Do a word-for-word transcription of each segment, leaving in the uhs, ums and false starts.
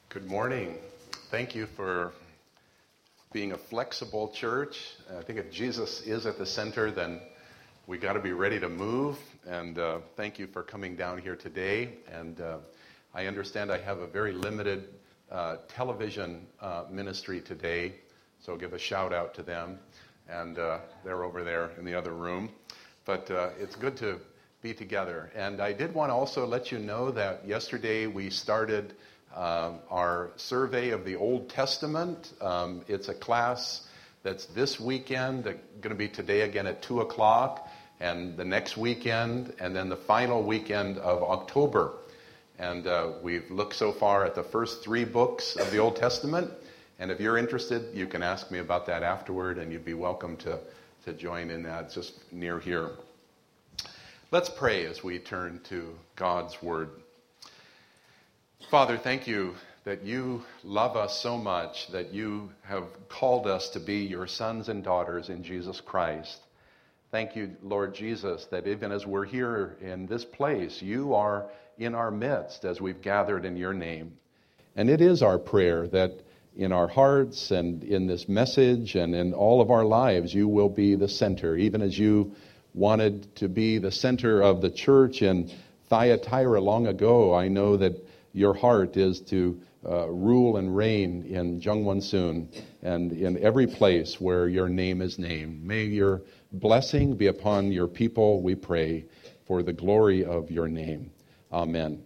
Good morning. Thank you for being a flexible church. I think if Jesus is at the center, then we got to be ready to move. And uh, thank you for coming down here today. And uh, I understand I have a very limited uh, television uh, ministry today, so I'll give a shout out to them. And uh, they're over there in the other room. But uh, it's good to be together. And I did want to also let you know that yesterday we started Uh, our survey of the Old Testament. Um, it's a class that's this weekend, uh, going to be today again at two o'clock, and the next weekend, and then the final weekend of October. And uh, we've looked so far at the first three books of the Old Testament, and if you're interested, you can ask me about that afterward, and you'd be welcome to, to join in that. It's just near here. Let's pray as we turn to God's Word. Father, thank you that you love us so much that you have called us to be your sons and daughters in Jesus Christ. Thank you, Lord Jesus, that even as we're here in this place, you are in our midst as we've gathered in your name. And it is our prayer that in our hearts and in this message and in all of our lives, you will be the center, even as you wanted to be the center of the church in Thyatira long ago. I know that your heart is to uh, rule and reign in Zhongwonsun and in every place where your name is named. May your blessing be upon your people, we pray, for the glory of your name. Amen.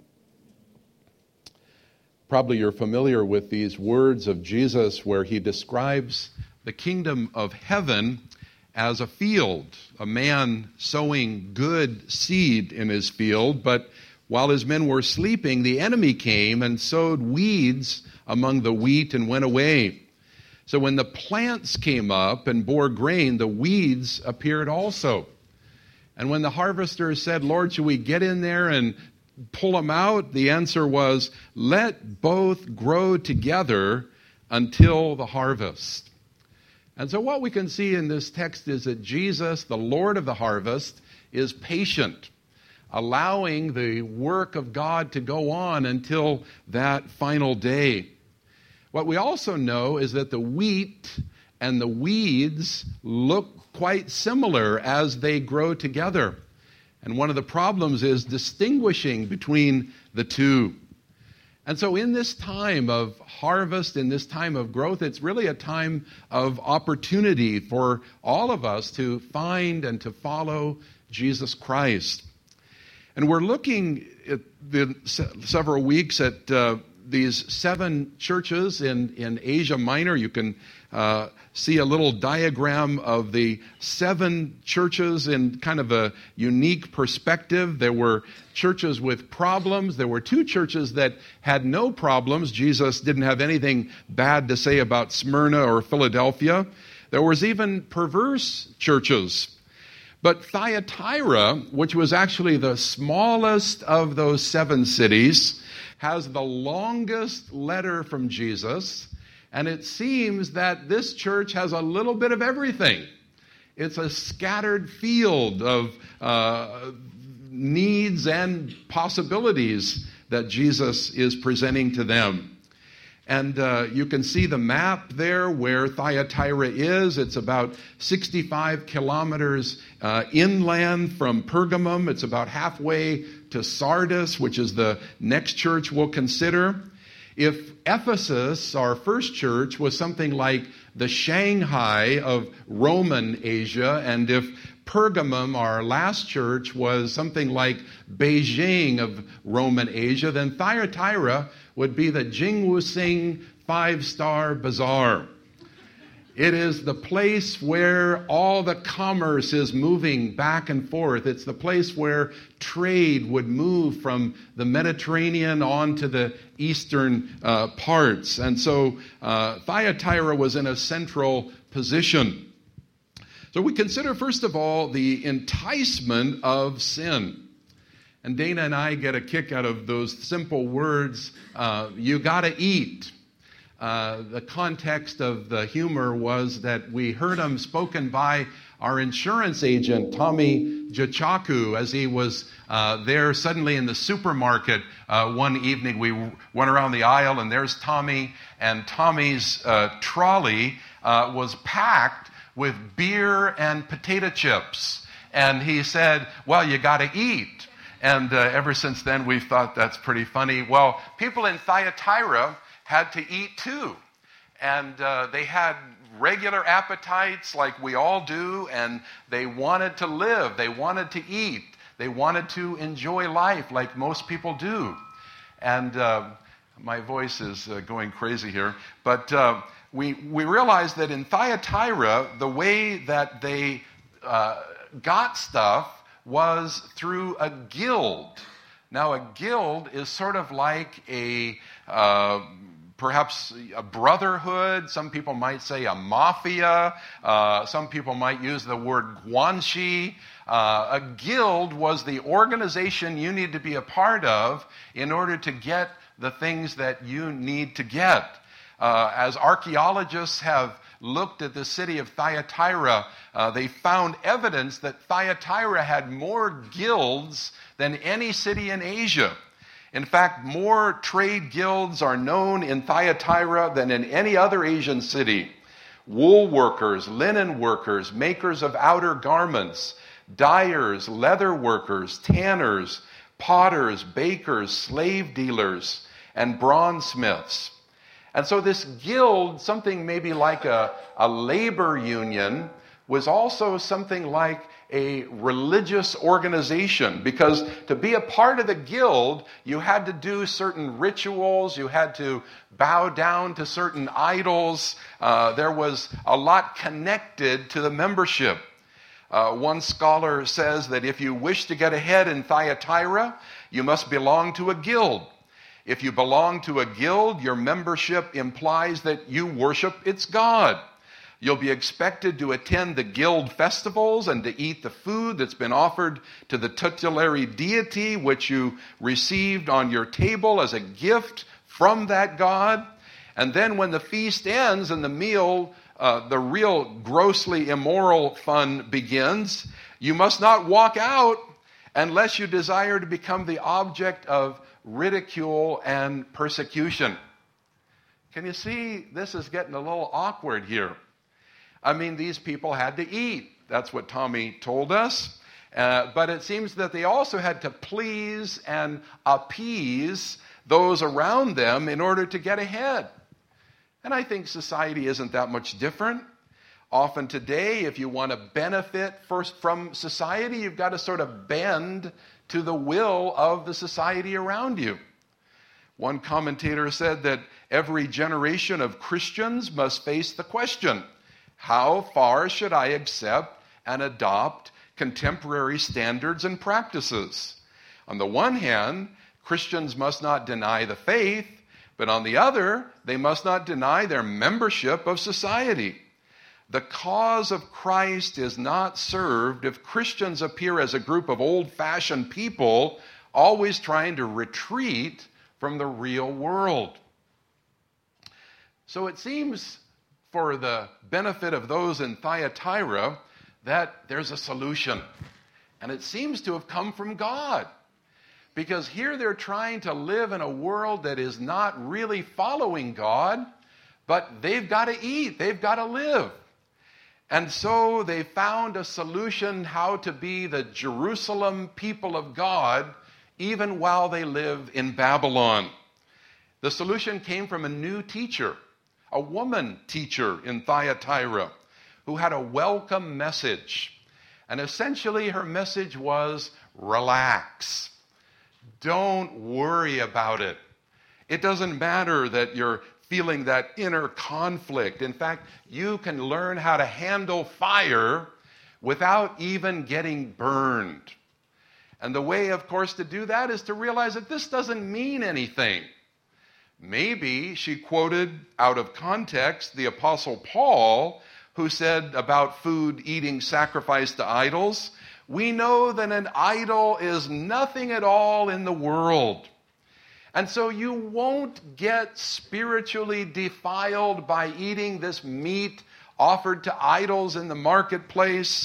Probably you're familiar with these words of Jesus where he describes the kingdom of heaven as a field, a man sowing good seed in his field, but while his men were sleeping, the enemy came and sowed weeds among the wheat and went away. So when the plants came up and bore grain, the weeds appeared also. And when the harvesters said, Lord, should we get in there and pull them out? The answer was, let both grow together until the harvest. And so what we can see in this text is that Jesus, the Lord of the harvest, is patient, allowing the work of God to go on until that final day. What we also know is that the wheat and the weeds look quite similar as they grow together. And one of the problems is distinguishing between the two. And so in this time of harvest, in this time of growth, it's really a time of opportunity for all of us to find and to follow Jesus Christ. And we're looking at the several weeks at uh, these seven churches in, in Asia Minor. You can uh, see a little diagram of the seven churches in kind of a unique perspective. There were churches with problems. There were two churches that had no problems. Jesus didn't have anything bad to say about Smyrna or Philadelphia. There was even perverse churches. But Thyatira, which was actually the smallest of those seven cities, has the longest letter from Jesus, and it seems that this church has a little bit of everything. It's a scattered field of uh, needs and possibilities that Jesus is presenting to them. And uh, you can see the map there where Thyatira is. It's about sixty-five kilometers uh, inland from Pergamum. It's about halfway to Sardis, which is the next church we'll consider. If Ephesus, our first church, was something like the Shanghai of Roman Asia, and if Pergamum, our last church, was something like Beijing of Roman Asia, then Thyatira would be the Jingwusing five-star bazaar. It is the place where all the commerce is moving back and forth. It's the place where trade would move from the Mediterranean on to the eastern uh, parts. And so uh, Thyatira was in a central position. So we consider, first of all, the enticement of sin. And Dana and I get a kick out of those simple words, uh, you gotta eat. Uh, the context of the humor was that we heard them spoken by our insurance agent, Tommy Jachaku, as he was uh, there suddenly in the supermarket uh, one evening. We went around the aisle, and there's Tommy, and Tommy's uh, trolley uh, was packed with beer and potato chips. And he said, well, you got to eat. And uh, ever since then, we've thought that's pretty funny. Well, people in Thyatira had to eat too. And uh, they had regular appetites like we all do, and they wanted to live. They wanted to eat. They wanted to enjoy life like most people do. And uh, my voice is uh, going crazy here. But uh, we, we realized that in Thyatira, the way that they uh, got stuff was through a guild. Now, a guild is sort of like a... Uh, Perhaps a brotherhood. Some people might say a mafia. Uh, some people might use the word guanxi. Uh, a guild was the organization you need to be a part of in order to get the things that you need to get. Uh, as archaeologists have looked at the city of Thyatira, uh, they found evidence that Thyatira had more guilds than any city in Asia. In fact, more trade guilds are known in Thyatira than in any other Asian city. Wool workers, linen workers, makers of outer garments, dyers, leather workers, tanners, potters, bakers, slave dealers, and bronzesmiths. And so this guild, something maybe like a, a labor union, was also something like a religious organization, because to be a part of the guild, you had to do certain rituals, you had to bow down to certain idols. Uh, there was a lot connected to the membership. Uh, one scholar says that if you wish to get ahead in Thyatira, you must belong to a guild. If you belong to a guild, your membership implies that you worship its god. You'll be expected to attend the guild festivals and to eat the food that's been offered to the tutelary deity, which you received on your table as a gift from that god. And then when the feast ends and the meal, uh, the real grossly immoral fun begins, you must not walk out unless you desire to become the object of ridicule and persecution. Can you see this is getting a little awkward here? I mean, these people had to eat. That's what Tommy told us. Uh, but it seems that they also had to please and appease those around them in order to get ahead. And I think society isn't that much different. Often today, if you want to benefit first from society, you've got to sort of bend to the will of the society around you. One commentator said that every generation of Christians must face the question, how far should I accept and adopt contemporary standards and practices? On the one hand, Christians must not deny the faith, but on the other, they must not deny their membership of society. The cause of Christ is not served if Christians appear as a group of old-fashioned people always trying to retreat from the real world. So it seems, for the benefit of those in Thyatira, that there's a solution. And it seems to have come from God. Because here they're trying to live in a world that is not really following God, but they've got to eat, they've got to live. And so they found a solution how to be the Jerusalem people of God, even while they live in Babylon. The solution came from a new teacher, a woman teacher in Thyatira, who had a welcome message. And essentially her message was, relax. Don't worry about it. It doesn't matter that you're feeling that inner conflict. In fact, you can learn how to handle fire without even getting burned. And the way, of course, to do that is to realize that this doesn't mean anything. Maybe she quoted out of context the Apostle Paul, who said about food eating sacrificed to idols, we know that an idol is nothing at all in the world. And so you won't get spiritually defiled by eating this meat offered to idols in the marketplace.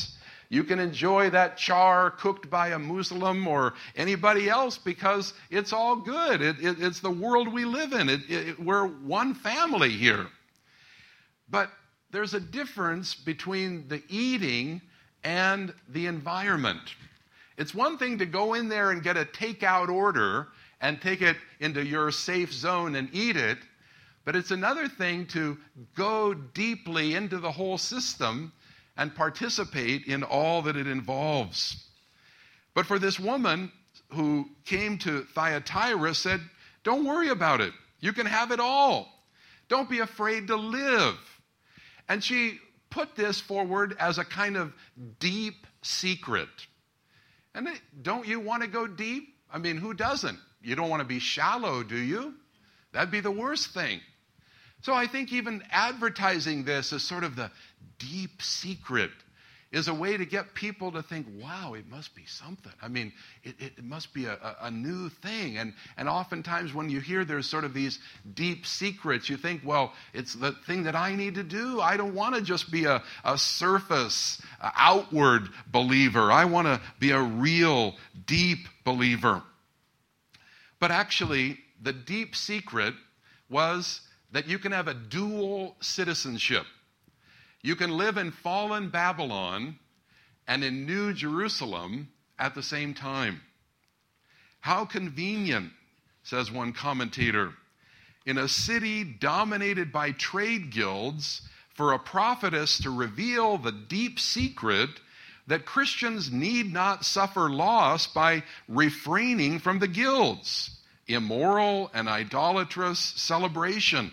You can enjoy that char cooked by a Muslim or anybody else because it's all good. It, it, it's the world we live in. It, it, we're one family here. But there's a difference between the eating and the environment. It's one thing to go in there and get a takeout order and take it into your safe zone and eat it, but it's another thing to go deeply into the whole system and participate in all that it involves. But for this woman who came to Thyatira, said, don't worry about it. You can have it all. Don't be afraid to live. And she put this forward as a kind of deep secret. And don't you want to go deep? I mean, who doesn't? You don't want to be shallow, do you? That'd be the worst thing. So I think even advertising this as sort of the deep secret is a way to get people to think, wow, it must be something. I mean, it, it must be a, a, a new thing. And, and oftentimes when you hear there's sort of these deep secrets, you think, well, it's the thing that I need to do. I don't want to just be a, a surface, a outward believer. I want to be a real, deep believer. But actually, the deep secret was that you can have a dual citizenship. You can live in fallen Babylon and in New Jerusalem at the same time. How convenient, says one commentator, in a city dominated by trade guilds for a prophetess to reveal the deep secret that Christians need not suffer loss by refraining from the guilds, immoral and idolatrous celebration.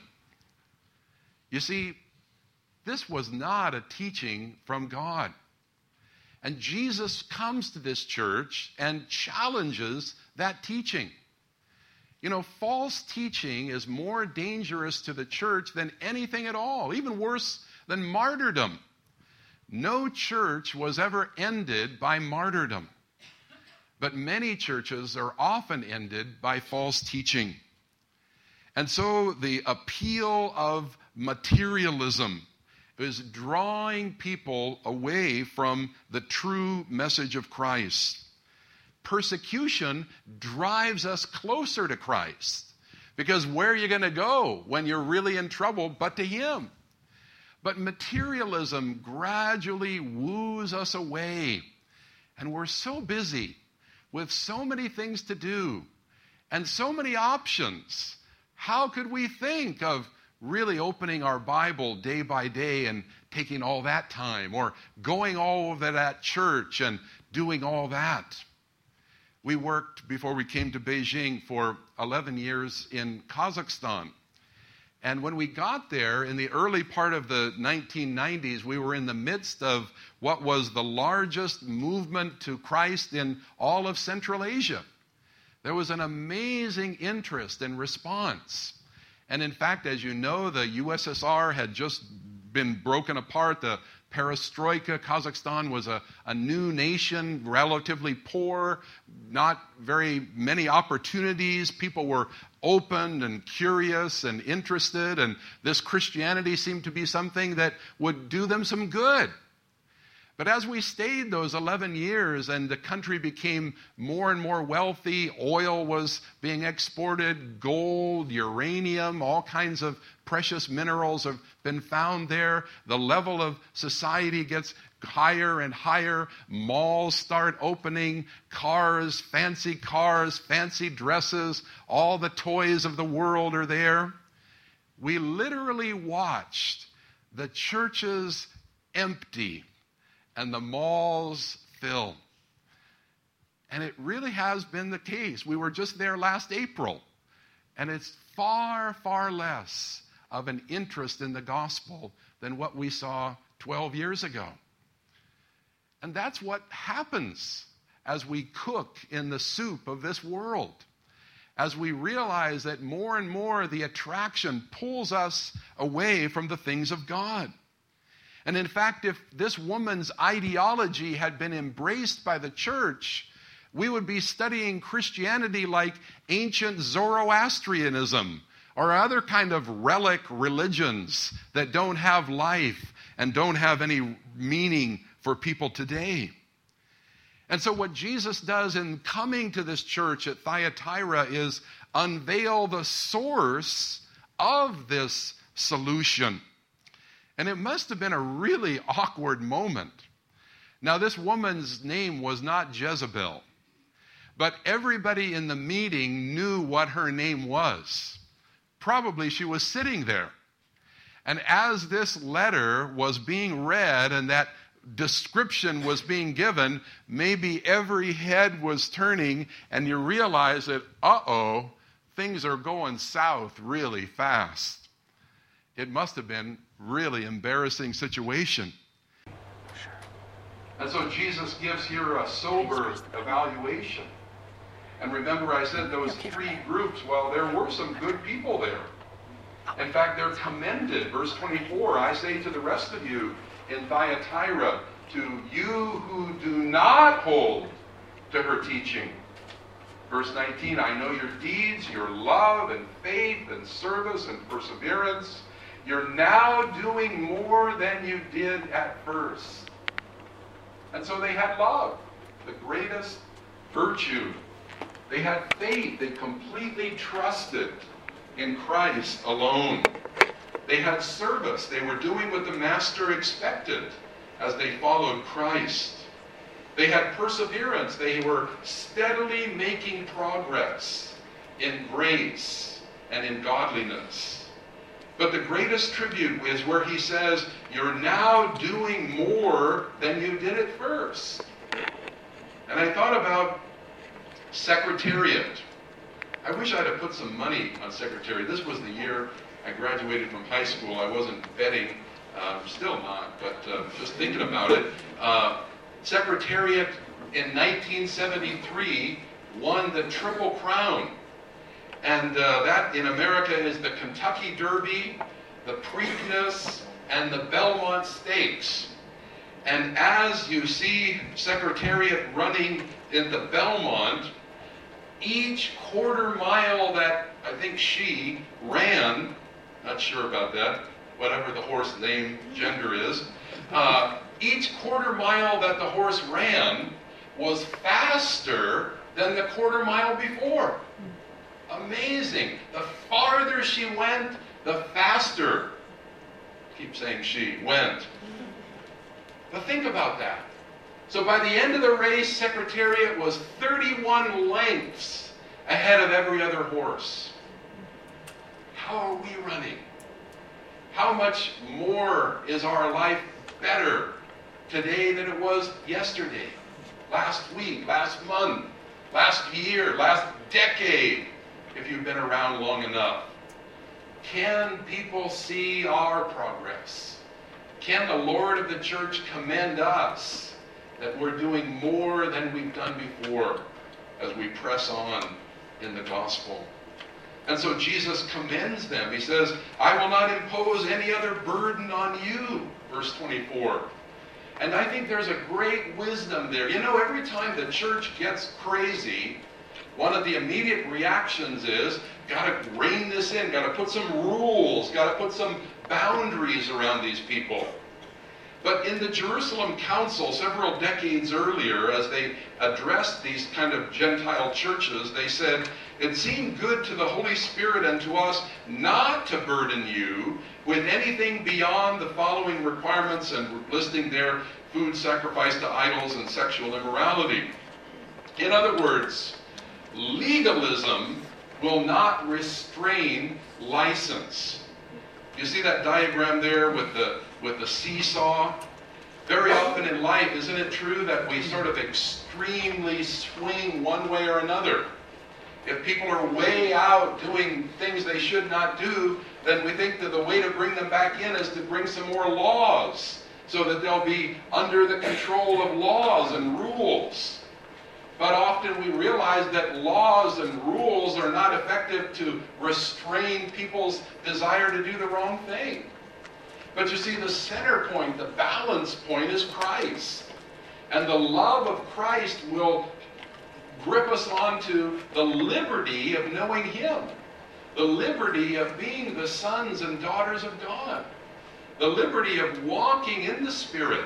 You see, this was not a teaching from God. And Jesus comes to this church and challenges that teaching. You know, false teaching is more dangerous to the church than anything at all, even worse than martyrdom. No church was ever ended by martyrdom. But many churches are often ended by false teaching. And so the appeal of materialism is drawing people away from the true message of Christ. Persecution drives us closer to Christ, because where are you going to go when you're really in trouble but to Him? But materialism gradually woos us away, and we're so busy with so many things to do and so many options. How could we think of really opening our Bible day by day and taking all that time, or going all over that church and doing all that? We worked, before we came to Beijing, for eleven years in Kazakhstan. And when we got there in the early part of the nineteen nineties, we were in the midst of what was the largest movement to Christ in all of Central Asia. There was an amazing interest and response. And in fact, as you know, the U S S R had just been broken apart. The perestroika. Kazakhstan was a, a new nation, relatively poor, not very many opportunities. People were open and curious and interested, and this Christianity seemed to be something that would do them some good. But as we stayed those eleven years and the country became more and more wealthy, oil was being exported, gold, uranium, all kinds of precious minerals have been found there. The level of society gets higher and higher. Malls start opening, cars, fancy cars, fancy dresses, all the toys of the world are there. We literally watched the churches empty and the malls fill. And it really has been the case. We were just there last April, and it's far, far less of an interest in the gospel than what we saw twelve years ago. And that's what happens as we cook in the soup of this world. As we realize that more and more the attraction pulls us away from the things of God. And in fact, if this woman's ideology had been embraced by the church, we would be studying Christianity like ancient Zoroastrianism or other kind of relic religions that don't have life and don't have any meaning for people today. And so what Jesus does in coming to this church at Thyatira is unveil the source of this solution. And it must have been a really awkward moment. Now, this woman's name was not Jezebel, but everybody in the meeting knew what her name was. Probably she was sitting there. And as this letter was being read and that description was being given, maybe every head was turning, and you realize that, uh-oh, things are going south really fast. It must have been really embarrassing situation. And so Jesus gives here a sober evaluation. And remember, I said those three groups. Well, there were some good people there. In fact, they're commended. Verse twenty-four, I say to the rest of you in Thyatira, to you who do not hold to her teaching. Verse nineteen, I know your deeds, your love and faith and service and perseverance. You're now doing more than you did at first. And so they had love, the greatest virtue. They had faith. They completely trusted in Christ alone. They had service. They were doing what the Master expected as they followed Christ. They had perseverance. They were steadily making progress in grace and in godliness. But the greatest tribute is where he says, you're now doing more than you did at first. And I thought about Secretariat. I wish I'd have put some money on Secretariat. This was the year I graduated from high school. I wasn't betting, uh, still not, but uh, just thinking about it. Uh, Secretariat in nineteen seventy-three won the Triple Crown. And uh, that in America is the Kentucky Derby, the Preakness, and the Belmont Stakes. And as you see Secretariat running in the Belmont, each quarter mile that I think she ran, not sure about that, whatever the horse name, gender is, uh, each quarter mile that the horse ran was faster than the quarter mile before. Amazing. The farther she went, the faster, keep saying she, went. But think about that. So by the end of the race, Secretariat was thirty-one lengths ahead of every other horse. How are we running? How much more is our life better today than it was yesterday, last week, last month, last year, last decade, if you've been around long enough? Can people see our progress? Can the Lord of the church commend us that we're doing more than we've done before as we press on in the gospel? And so Jesus commends them. He says, I will not impose any other burden on you, verse twenty-four. And I think there's a great wisdom there. You know, every time the church gets crazy, one of the immediate reactions is, got to rein this in, got to put some rules, got to put some boundaries around these people. But in the Jerusalem Council several decades earlier, as they addressed these kind of Gentile churches, they said, it seemed good to the Holy Spirit and to us not to burden you with anything beyond the following requirements, and listing there food sacrificed to idols and sexual immorality. In other words, legalism will not restrain license. You see that diagram there with the with the seesaw? Very often in life, isn't it true that we sort of extremely swing one way or another? If people are way out doing things they should not do, then we think that the way to bring them back in is to bring some more laws so that they'll be under the control of laws and rules. But often we realize that laws and rules are not effective to restrain people's desire to do the wrong thing. But you see, the center point, the balance point is Christ. And the love of Christ will grip us onto the liberty of knowing Him. The liberty of being the sons and daughters of God. The liberty of walking in the Spirit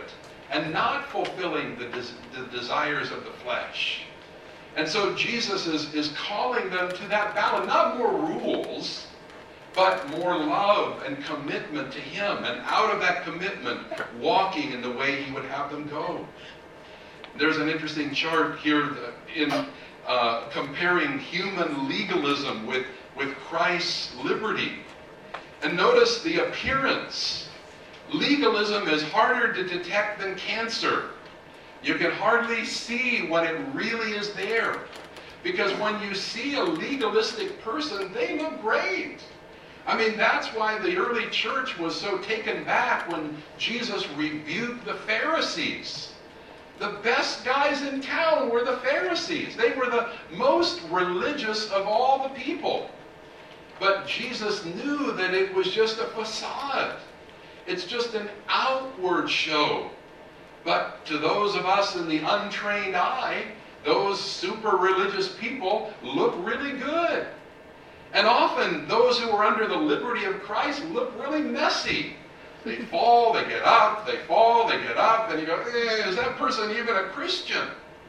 and not fulfilling the, des the desires of the flesh. And so Jesus is, is calling them to that balance, not more rules, but more love and commitment to him, and out of that commitment, walking in the way he would have them go. There's an interesting chart here in uh, comparing human legalism with, with Christ's liberty. And notice the appearance. Legalism is harder to detect than cancer. You can hardly see when it really is there. Because when you see a legalistic person, they look great. I mean, that's why the early church was so taken back when Jesus rebuked the Pharisees. The best guys in town were the Pharisees. They were the most religious of all the people. But Jesus knew that it was just a facade. It's just an outward show. But to those of us in the untrained eye, those super religious people look really good. And often those who are under the liberty of Christ look really messy. They fall, they get up, they fall, they get up, and you go, eh, is that person even a Christian?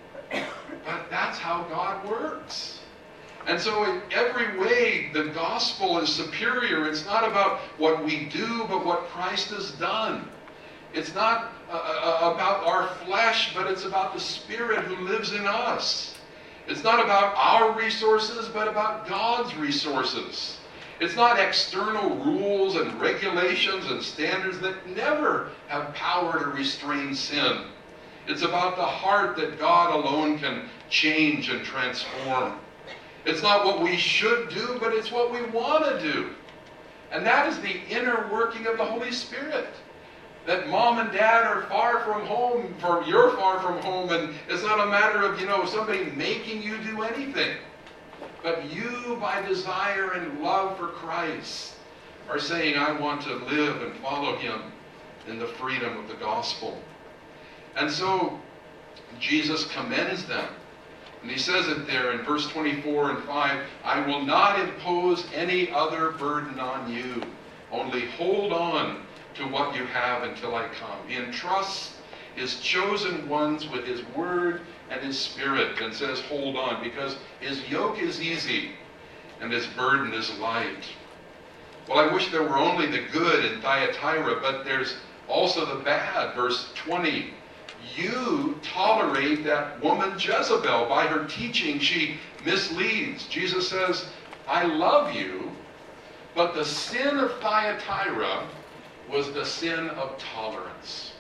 But that's how God works. And so in every way, the gospel is superior. It's not about what we do, but what Christ has done. It's not uh, about our flesh, but it's about the Spirit who lives in us. It's not about our resources, but about God's resources. It's not external rules and regulations and standards that never have power to restrain sin. It's about the heart that God alone can change and transform. It's not what we should do, but it's what we want to do. And that is the inner working of the Holy Spirit. That mom and dad are far from home, for you're far from home, and it's not a matter of, you know, somebody making you do anything. But you, by desire and love for Christ, are saying, I want to live and follow him in the freedom of the gospel. And so Jesus commends them. And he says it there in verse twenty-four and five, I will not impose any other burden on you. Only hold on to what you have until I come. He entrusts his chosen ones with his word and his spirit and says, hold on, because his yoke is easy and his burden is light. Well, I wish there were only the good in Thyatira, but there's also the bad. Verse twenty, you tolerate that woman Jezebel. By her teaching, she misleads. Jesus says, I love you, but the sin of Thyatira was the sin of tolerance.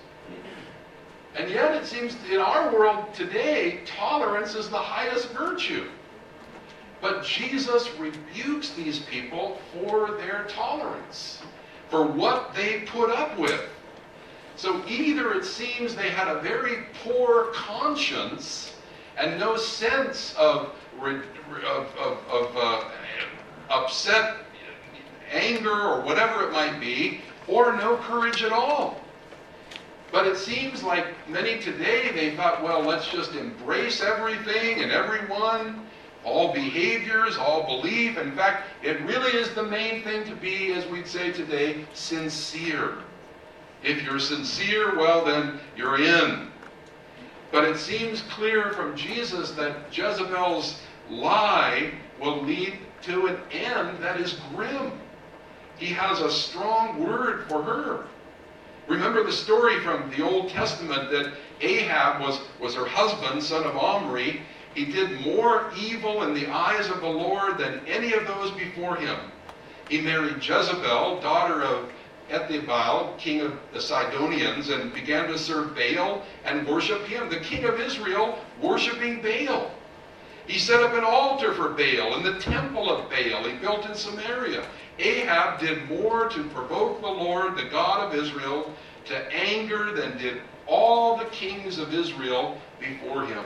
And yet it seems in our world today, tolerance is the highest virtue. But Jesus rebukes these people for their tolerance, for what they put up with. So either it seems they had a very poor conscience and no sense of, of, of, of uh, upset anger or whatever it might be, or no courage at all. But it seems like many today, they thought, well, let's just embrace everything and everyone, all behaviors, all belief. In fact, it really is the main thing to be, as we'd say today, sincere. If you're sincere, well, then you're in. But it seems clear from Jesus that Jezebel's lie will lead to an end that is grim. He has a strong word for her. Remember the story from the Old Testament that Ahab was, was her husband, son of Omri. He did more evil in the eyes of the Lord than any of those before him. He married Jezebel, daughter of Ethibaal, king of the Sidonians, and began to serve Baal and worship him. The king of Israel worshiping Baal. He set up an altar for Baal in the temple of Baal he built in Samaria. Ahab did more to provoke the Lord, the God of Israel, to anger than did all the kings of Israel before him.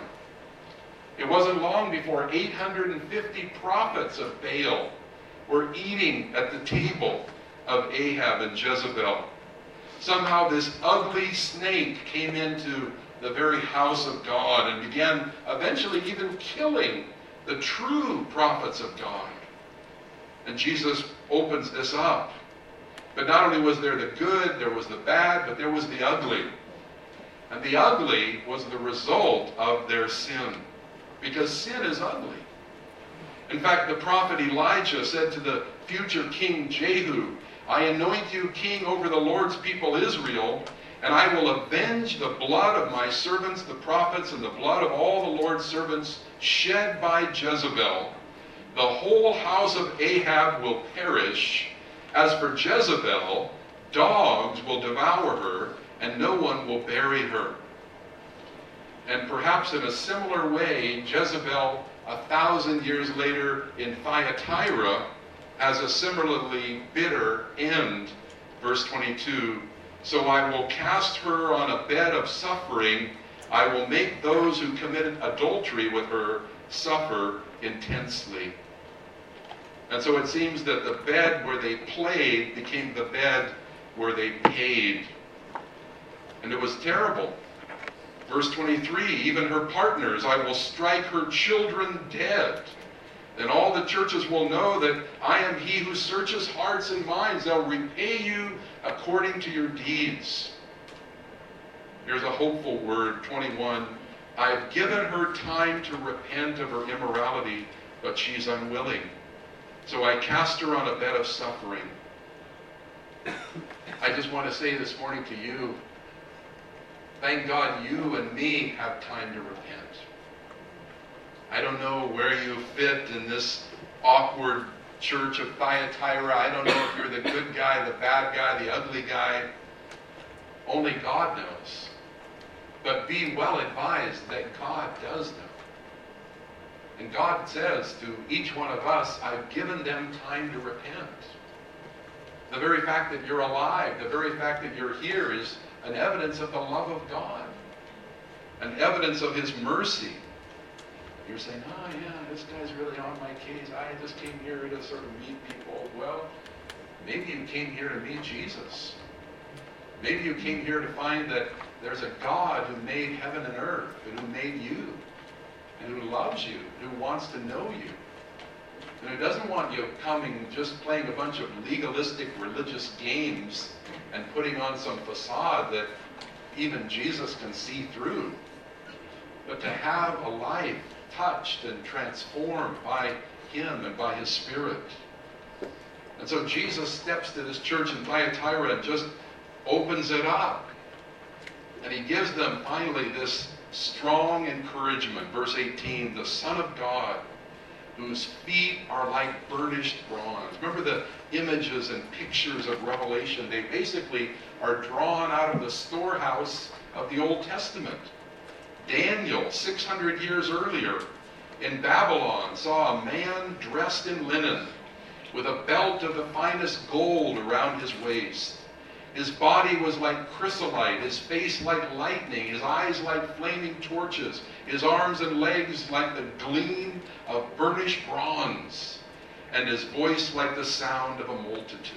It wasn't long before eight hundred fifty prophets of Baal were eating at the table of Ahab and Jezebel. Somehow this ugly snake came into the very house of God and began eventually even killing the true prophets of God. And Jesus opens this up. But not only was there the good, there was the bad, but there was the ugly. And the ugly was the result of their sin, because sin is ugly. In fact, the prophet Elijah said to the future king Jehu, I anoint you king over the Lord's people Israel, and I will avenge the blood of my servants, the prophets, and the blood of all the Lord's servants shed by Jezebel. The whole house of Ahab will perish. As for Jezebel, dogs will devour her, and no one will bury her. And perhaps in a similar way, Jezebel, a thousand years later in Thyatira, has a similarly bitter end. Verse twenty-two, so I will cast her on a bed of suffering. I will make those who committed adultery with her suffer intensely. And so it seems that the bed where they played became the bed where they paid. And it was terrible. Verse twenty-three, even her partners, I will strike her children dead. Then all the churches will know that I am he who searches hearts and minds. They'll repay you according to your deeds. Here's a hopeful word, twenty-one. I've given her time to repent of her immorality, but she's unwilling. So I cast her on a bed of suffering. I just want to say this morning to you, thank God you and me have time to repent. I don't know where you fit in this awkward church of Thyatira. I don't know if you're the good guy, the bad guy, the ugly guy. Only God knows. But be well advised that God does know. And God says to each one of us, I've given them time to repent. The very fact that you're alive, the very fact that you're here is an evidence of the love of God. An evidence of his mercy. You're saying, oh yeah, this guy's really on my case. I just came here to sort of meet people. Well, maybe you came here to meet Jesus. Maybe you came here to find that there's a God who made heaven and earth, and who made you, and who loves you, who wants to know you. And who doesn't want you coming just playing a bunch of legalistic religious games and putting on some facade that even Jesus can see through. But to have a life touched and transformed by him and by his Spirit. And so Jesus steps to this church in Thyatira and just opens it up. And he gives them finally this strong encouragement. Verse eighteen, the Son of God, whose feet are like burnished bronze. Remember the images and pictures of Revelation? They basically are drawn out of the storehouse of the Old Testament. Daniel, six hundred years earlier, in Babylon, saw a man dressed in linen, with a belt of the finest gold around his waist. His body was like chrysolite, his face like lightning, his eyes like flaming torches, his arms and legs like the gleam of burnished bronze, and his voice like the sound of a multitude.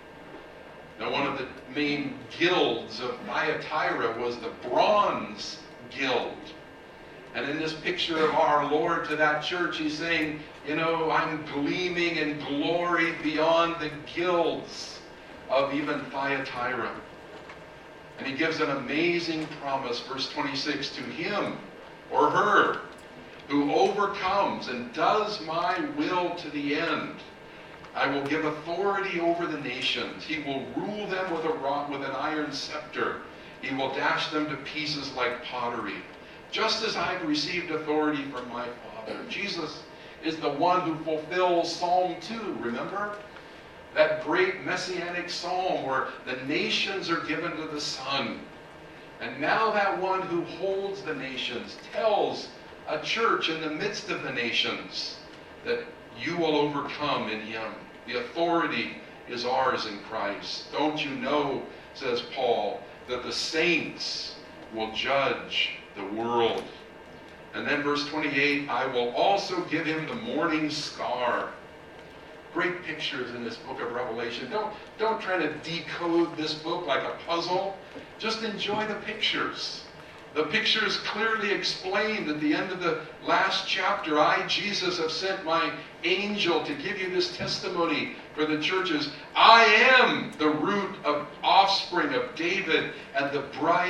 Now, one of the main guilds of Thyatira was the Bronze Guild. And in this picture of our Lord to that church, he's saying, you know, I'm gleaming in glory beyond the guilds of even Thyatira. And he gives an amazing promise, verse twenty-six, to him or her who overcomes and does my will to the end. I will give authority over the nations. He will rule them with a rod, with an iron scepter. He will dash them to pieces like pottery, just as I've received authority from my Father. Jesus is the one who fulfills Psalm two, remember? That great messianic psalm where the nations are given to the Son. And now that one who holds the nations tells a church in the midst of the nations that you will overcome in him. The authority is ours in Christ. Don't you know, says Paul, that the saints will judge the world. And then verse twenty-eight, I will also give him the morning star. Great pictures in this book of Revelation. Don't, don't try to decode this book like a puzzle. Just enjoy the pictures. The pictures clearly explained at the end of the last chapter. I, Jesus, have sent my angel to give you this testimony for the churches. I am the root of offspring of David and the bright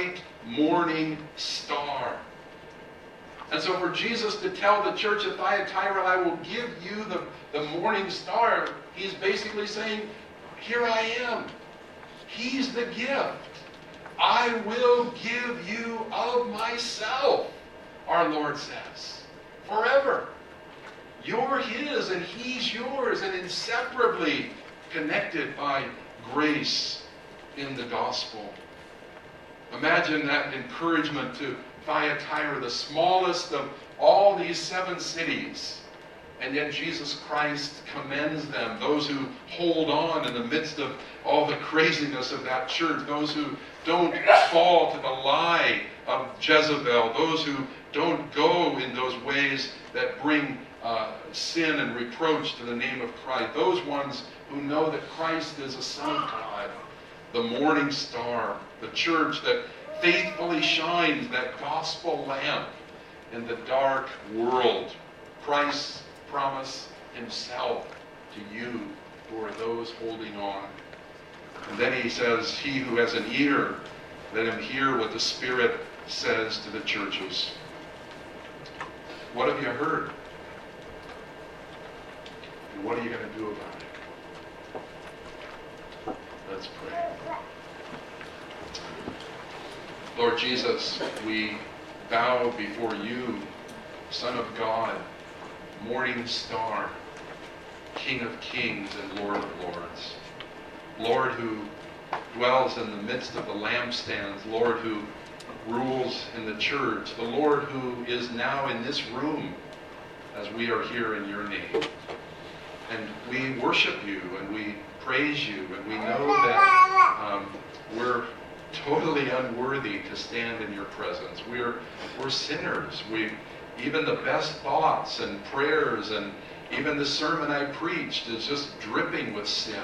morning star. And so for Jesus to tell the church at Thyatira, I will give you the, the morning star, he's basically saying, here I am. He's the gift. I will give you of myself, our Lord says, forever. You're his and he's yours, and inseparably connected by grace in the gospel. Imagine that encouragement to Thyatira, the smallest of all these seven cities. And yet Jesus Christ commends them, those who hold on in the midst of all the craziness of that church, those who don't fall to the lie of Jezebel, those who don't go in those ways that bring uh, sin and reproach to the name of Christ, those ones who know that Christ is a Son of God, the morning star, the church that faithfully shines that gospel lamp in the dark world. Christ's promise himself to you who are those holding on. And then he says, he who has an ear, let him hear what the Spirit says to the churches. What have you heard? And what are you going to do about it? Let's pray. Lord Jesus, we bow before you, Son of God, morning star, King of kings and Lord of lords. Lord who dwells in the midst of the lampstands, Lord who rules in the church, the Lord who is now in this room as we are here in your name. And we worship you and we praise you, and we know that um, we're totally unworthy to stand in your presence. We're, we're sinners. We, even the best thoughts and prayers and even the sermon I preached is just dripping with sin.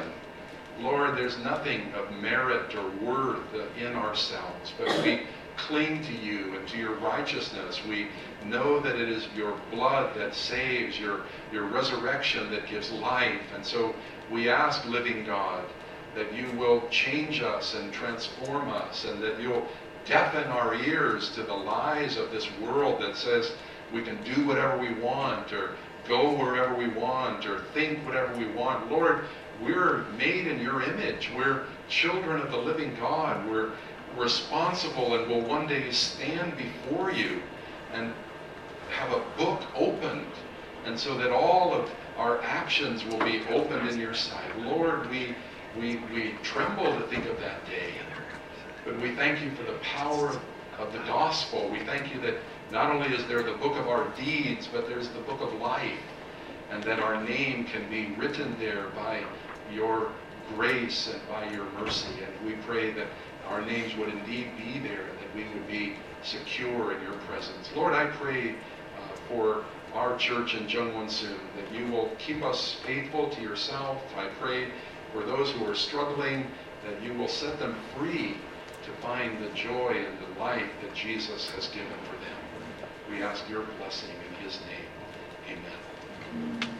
Lord, there's nothing of merit or worth in ourselves, but we cling to you and to your righteousness. We know that it is your blood that saves, your, your resurrection that gives life. And so we ask, living God, that you will change us and transform us, and that you'll deafen our ears to the lies of this world that says we can do whatever we want, or go wherever we want, or think whatever we want. Lord, we're made in your image. We're children of the living God. We're responsible and will one day stand before you and have a book opened, and so that all of our actions will be opened in your sight. Lord, we We, we tremble to think of that day. But we thank you for the power of the gospel. We thank you that not only is there the book of our deeds, but there's the book of life. And that our name can be written there by your grace and by your mercy. And we pray that our names would indeed be there, and that we would be secure in your presence. Lord, I pray uh, for our church in Jungwon-soon, that you will keep us faithful to yourself. I pray for those who are struggling, that you will set them free to find the joy and the life that Jesus has given for them. We ask your blessing in his name. Amen.